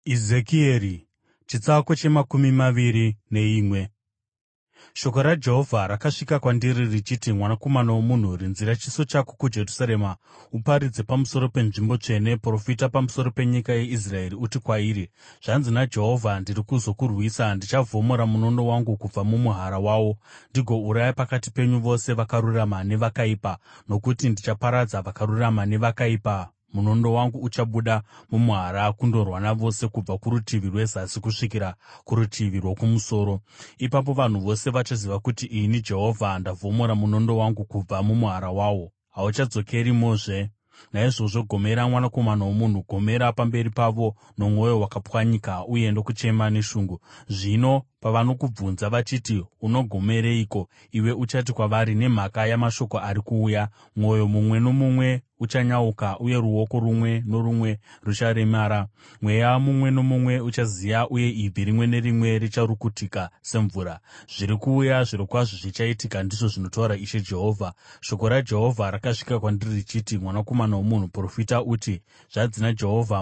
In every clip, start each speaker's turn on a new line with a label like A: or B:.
A: Ezekieri chitsauko chemakumi maviri neimwe. Shoko raJehovha rakasvika kwandiri richiti, mwanakomana womunhu, rinzira chiso chako kuJerusarema uparidze pamusoro penzvimbo tsvene. Profita pamusoro penyika yeIsraeri uti kwairi, ‘Zvanzi naJehovha: ndiri kuzokurwisa. Ndichavhomora munondo wangu kubva mumuhara wawo ndigouraya pakati penyu vose vakarurama nevakaipa, nokuti ndichaparadza vakarurama nevakaipa. Munondo wangu uchabuda mumuhara kundorwa navose kubva kurutivi rwezasi kusvikira kurutivi rwokumusoro. Ipapo vanhu vose vachaziva kuti ini Jehovha ndavhomora munondo wangu kubva mumuhara wawo. Hauchadzokerimozve. Naizvozvo gomera, mwanakomana womunhu, gomera pamberi pavo nomwoyo wakapwanyika uye nokuchema neshungu. Zvino pavanokubvunza vachiti, unogomereiko? Iwe uchati kwavari, nemhaka yamashoko ari kuuya. Mwoyo mumwe nomumwe uchanyauka, uye ruoko rumwe norumwe rucharemara. Mweya mumwe nomumwe uchaziya, uye ibvi rimwe nerimwe richarukutika semvura. Zviri kuuya zvirokwazvo zvichaitika, ndizvo zvinotaura Ishe Jehovha. Shoko raJehovha rakasvika kwandiri richiti, mwanakomana womunhu, profita uti, zvanzi naJehovha: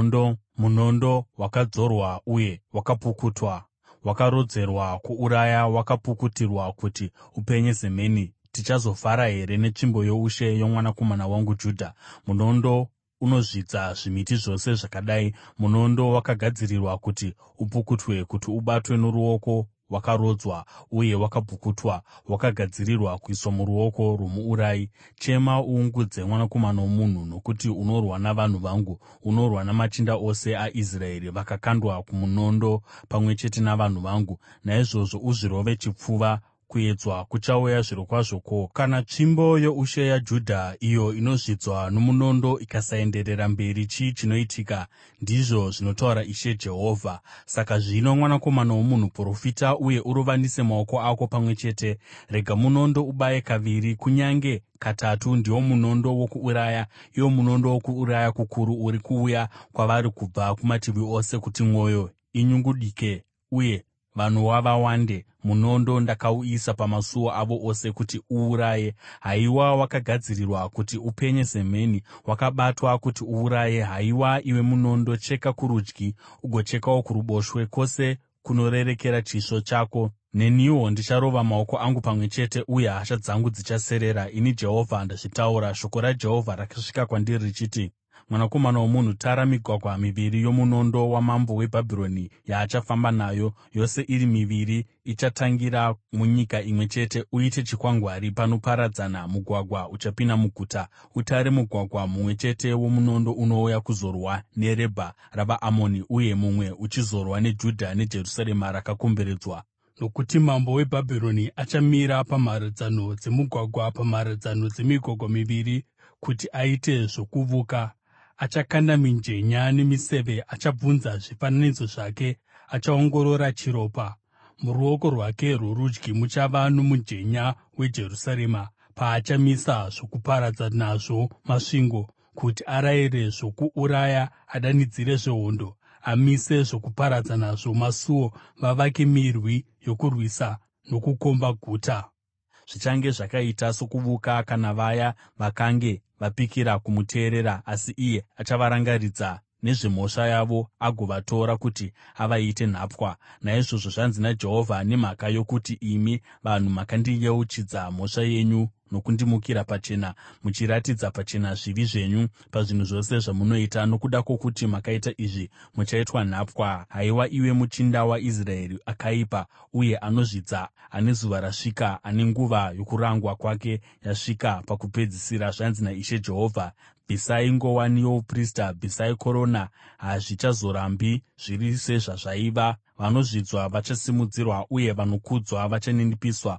A: munondo wakadzorwa uye wakapukutwa, wakarodzerwa kuuraya, wakapukutirwa kuti upenye semheni. Tichazofara here netsvimbo youshe yomwanakomana wangu Judha? Munondo unozvidza zvimiti zvose zvakadai, munondo wakagadzirirwa kuti upukutwe, kuti ubatwe noruoko. Wakarodzwa uye wakapukutwa, wakagadzirirwa kuiswa muruoko rwomuurayi. Chema uungudze, mwanakomana womunhu, nokuti unorwa navanhu vangu, unorwa namachinda ose aIsraeri, vakakandwa kumunondo pamwe chete navanhu vangu. Naizvozvo uzvirove chipfuva. Kuedzwa kuchauya zvirokwazvo. Ko, kana tsvimbo youshe yaJudha, iyo inozvidzwa nomunondo, ikasaenderera mberi, chii chinoitika? Ndizvo zvinotaura Ishe Jehovha. Saka zvino, mwanakomana womunhu, profita uye urovanise maoko ako pamwe chete. Rega munondo ubaye kaviri, kunyange katatu. Ndiwo munondo wokuuraya, iwo munondo wokuuraya kukuru, uri kuuya kwavari kubva kumativi ose, kuti mwoyo inyungudike uye vanhuwa vawande. Munondo ndakauisa pamasuo avo ose kuti uuraye. Haiwa, wakagadzirirwa kuti upenye semheni, wakabatwa kuti uuraye. Haiwa, iwe munondo, cheka kurudyi ugochekawo kuruboshwe, kwose kunorerekera chisvo chako. Neniwo ndicharova maoko angu pamwe chete, uye hasha dzangu dzichaserera. Ini Jehovha ndazvitaura. Shoko raJehovha rakasvika kwandiri richiti, mwanakomana womunhu, tara migwagwa miviri yomunondo wamambo weBhabhironi yaachafamba nayo, yose iri miviri ichatangira munyika imwe chete. Uite chikwangwari panoparadzana mugwagwa uchapinda muguta. Utare mugwagwa mumwe chete womunondo unouya kuzorwa neRebha ravaAmoni, uye mumwe uchizorwa neJudha neJerusarema rakakomberedzwa. Nokuti mambo weBhabhironi achamira pamharadzano dzemugwagwa, pamharadzano dzemigwagwa miviri, kuti aite zvokuvuka. Achakanda mijenya nemiseve, achabvunza zvifananidzo zvake, achaongorora chiropa. Muruoko rwake rworudyi muchava nomujenya weJerusarema, paachamisa zvokuparadza nazvo masvingo, kuti arayire zvokuuraya, adanidzire zvehondo, amise zvokuparadza nazvo masuo, vavake mirwi yokurwisa nokukomba guta. Zvichange zvakaita sokuvuka kana vaya vakange vapikira kumuteerera, asi iye achavarangaridza nezvemhosva yavo agovatora kuti avaite nhapwa. Naizvozvo zvanzi naJehovha, nemhaka yokuti imi vanhu makandiyeuchidza mhosva yenyu nokundimukira pachena, muchiratidza pachena zvivi zvenyu pazvinhu zvose zvamunoita, nokuda kwokuti makaita izvi, muchaitwa nhapwa. Haiwa, iwe muchinda waIsraeri akaipa uye anozvidza, ane zuva rasvika, ane nguva yokurangwa kwake yasvika pakupedzisira, zvanzi naIshe Jehovha, bvisai nguwani youprista, bvisai korona. Hazvichazorambi zviri sezvazvaiva. Vanozvidzwa vachasimudzirwa, uye vanokudzwa vachaninipiswa.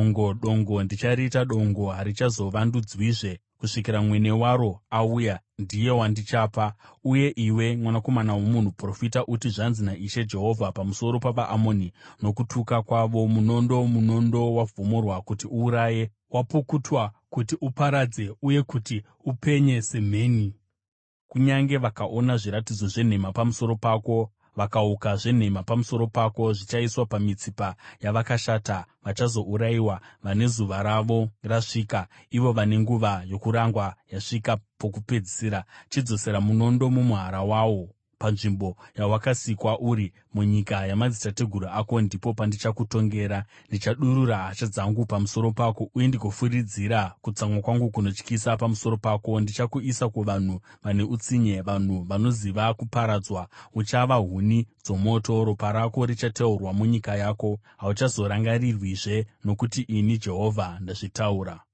A: Dongo ndichariita dongo, harichazovandudzwizve kusvikira mwene waro auya, ndiye wandichapa. Uye iwe, mwanakomana womunhu, profita uti, zvanzi naIshe Jehovha pamusoro pavaAmoni nokutuka kwavo: munondo wavhomorwa kuti uuraye, wapukutwa kuti uparadze, uye kuti upenye semheni. Kunyange vakaona zviratidzo zvenhema pamusoro pako, vakauka zvenhema pamusoro pako, zvichaiswa pamitsipa yavakashata. Vachazourayiwa vane zuva ravo rasvika, ivo vane nguva yokurangwa yasvika pokupedzisira. Chidzosera munondo mumuhara wawo panzvimbo yawakasikwa uri, munyika yamadzitateguru ako, ndipo pandichakutongera. Ndichadurura hasha dzangu pamusoro pako uye ndigofuridzira kutsamwa kwangu kunotyisa pamusoro pako. Ndichakuisa kuvanhu vane utsinye, vanhu vanoziva kuparadzwa. Uchava huni dzomoto; ropa rako richateurwa munyika yako. Hauchazorangarirwizve, nokuti ini Jehovha ndazvitaura.